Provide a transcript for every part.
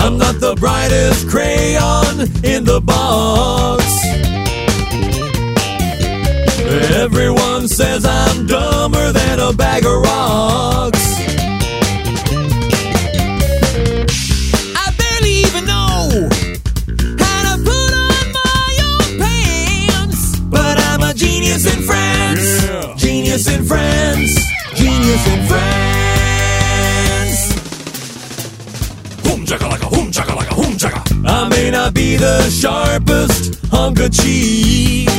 I'm not the brightest crayon in the box. Everyone says I'm dumber than a bag of rocks. I barely even know how to put on my own pants. But I'm a genius in France. Yeah. Genius in France. Genius in France. Hoom chakalaka, hoom chakalaka, hoom chaka. I may not be the sharpest hunk of cheese.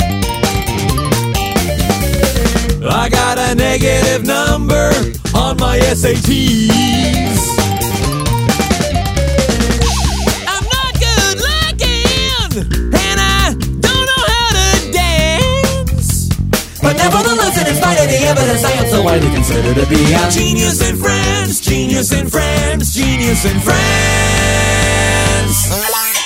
I got a negative number on my SATs. I'm not good looking, and I don't know how to dance. But nevertheless, and in spite of the evidence, I am so widely considered to be a genius in France, genius in France, genius in France.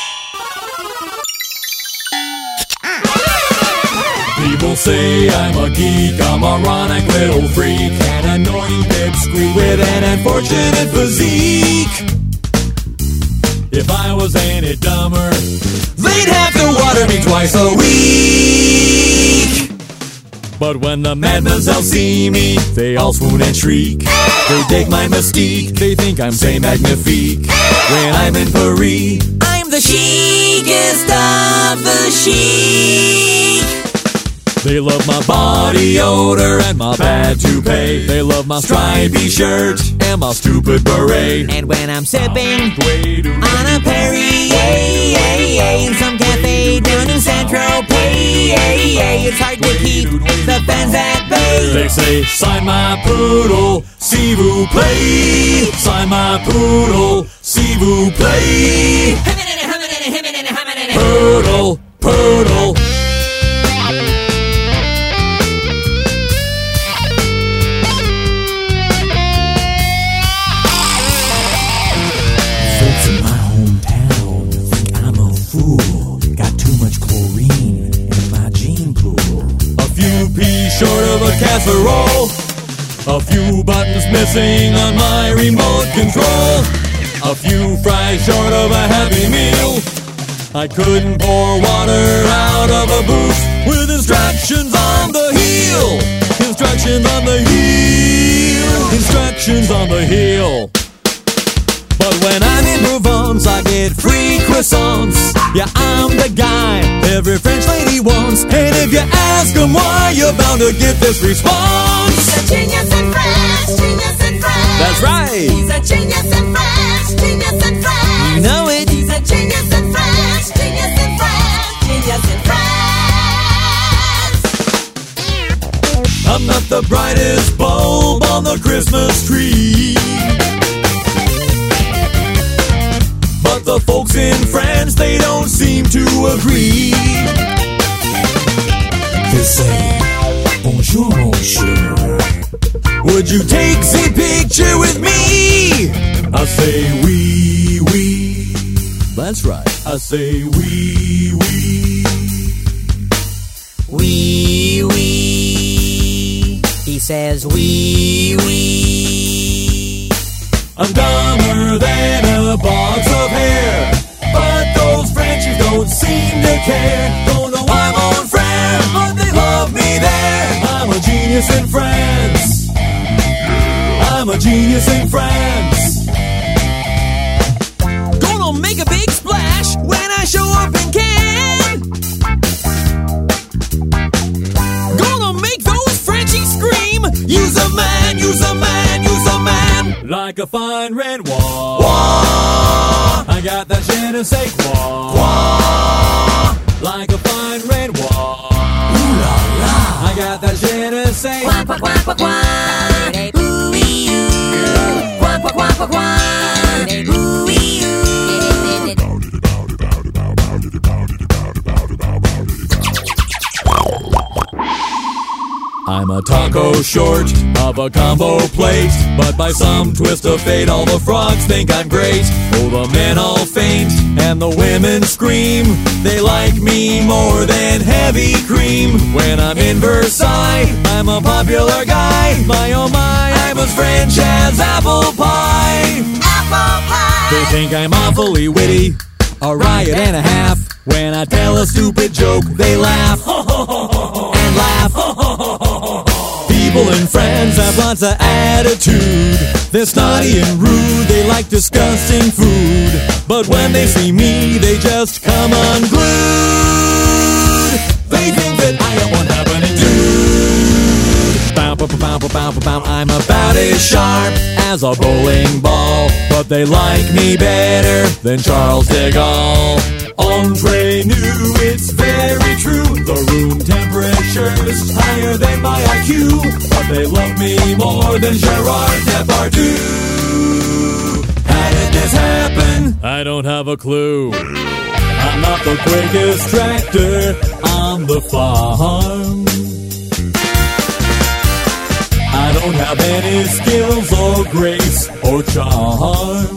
People say I'm a geek, a moronic little freak, an annoying pipsqueak with an unfortunate physique. If I was any dumber, they'd have to water me twice a week. But when the madmen see me, they all swoon and shriek. They dig my mystique, they think I'm Saint Magnifique. When I'm in Paris, I'm the chicest of the chic. They love my body odor and my bad toupee. They love my stripy shirt and my stupid beret. And when I'm sipping on a Perrier in some cafe down in Saint-Tropez, it's hard to keep the fans at bay. They say, sign my poodle, s'il vous plaît. Sign my poodle, s'il vous plaît. Poodle, poodle. Short of a casserole, a few buttons missing on my remote control, a few fries short of a Happy Meal. I couldn't pour water out of a booth with instructions on the heel. Instructions on the heel. Instructions on the heel. But when I'm in Provence, I get free croissants. Yeah, I'm the guy every French lady wants. And if you ask them why, you're bound to get this response. He's a genius in France, genius in France. That's right. He's a genius in France, genius in France. You know it. He's a genius in France, genius in France, genius in France. I'm not the brightest bulb on the Christmas tree, but the folks in France, they don't seem to agree. They say, bonjour, monsieur. Would you take the picture with me? I say, oui, oui. That's right. I say, oui, oui. Oui, oui. He says, oui, oui. I'm dumber than a box of hair, but those Frenchies don't seem to care. Don't know I'm on France, but they love me there. I'm a genius in France. I'm a genius in France. Gonna make a big splash when I show up in Cannes. Gonna make those Frenchies scream. Use a man, use a man, use a man. Like a fine red wine. I got that je ne sais quoi. Like a fine red wine. Ooh la la. I got that je ne sais Qua, qua, qua, qua, qua. Ooh-wee-oo. Qua, qua, qua, qua, qua. Ooh-wee-oo. I'm a taco short of a combo plate, but by some twist of fate all the frogs think I'm great. Oh, the men all faint and the women scream. They like me more than heavy cream. When I'm in Versailles, I'm a popular guy. My oh my, I'm as French as apple pie. Apple pie. They think I'm awfully witty, a riot and a half. When I tell a stupid joke, they laugh and laugh. People and friends have lots of attitude. They're snotty and rude, they like disgusting food. But when they see me, they just come unglued. They think that I am one happening dude. Bow, bow, bow, bow, bow, bow, bow. I'm about as sharp as a bowling ball, but they like me better than Charles de Gaulle. Andre knew it's very true. The room temperature's higher than my IQ, but they love me more than Gerard Depardieu. How did this happen? I don't have a clue. I'm not the quickest tractor on the farm. I don't have any skills or grace or charm.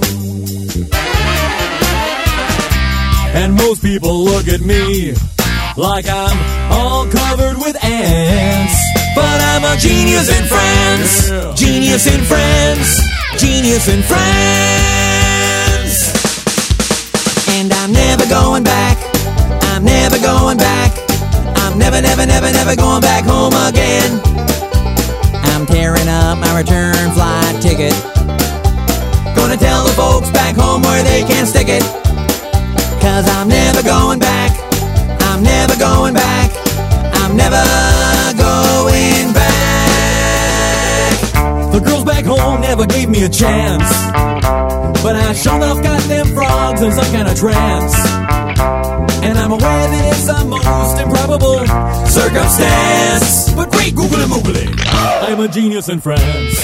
And most people look at me like I'm all covered with ants. But I'm a genius in France. Genius in France. Genius in France. And I'm never going back. I'm never going back. I'm never, never, never, never going back home again. I'm tearing up my return flight ticket. Gonna tell the folks back home where they can't stick it. 'Cause I'm never going back. I'm never going back. I'm never going back. The girls back home never gave me a chance, but I sure enough got them frogs in some kind of trance. And I'm aware that it's the most improbable circumstance, but great googly moogly, I'm a genius in France.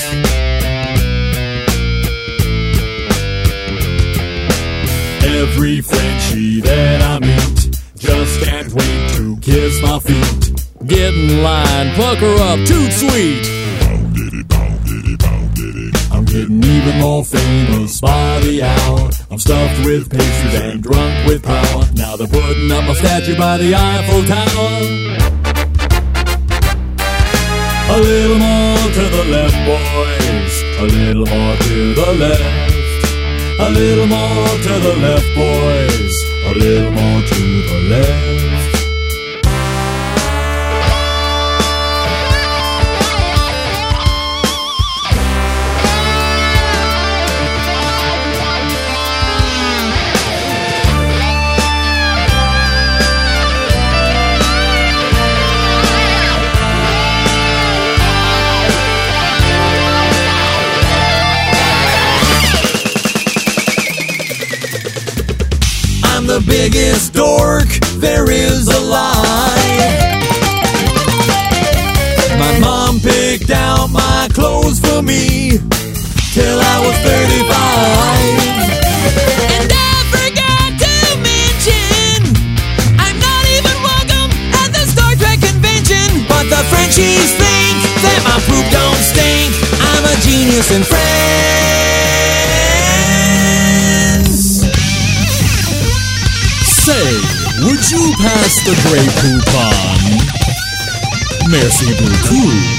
Every Frenchie that I meet just can't wait to kiss my feet. Get in line, pucker up, toot sweet. I'm getting even more famous by the hour. I'm stuffed with pastries and drunk with power. Now they're putting up my statue by the Eiffel Tower. A little more to the left, boys. A little more to the left. A little more to the left, boys. A little more to the left. The biggest dork there is alive. My mom picked out my clothes for me till I was 35. And I forgot to mention, I'm not even welcome at the Star Trek convention. But the Frenchies think that my poop don't stink. I'm a genius in France. Say, would you pass the Grey Poupon? Merci beaucoup.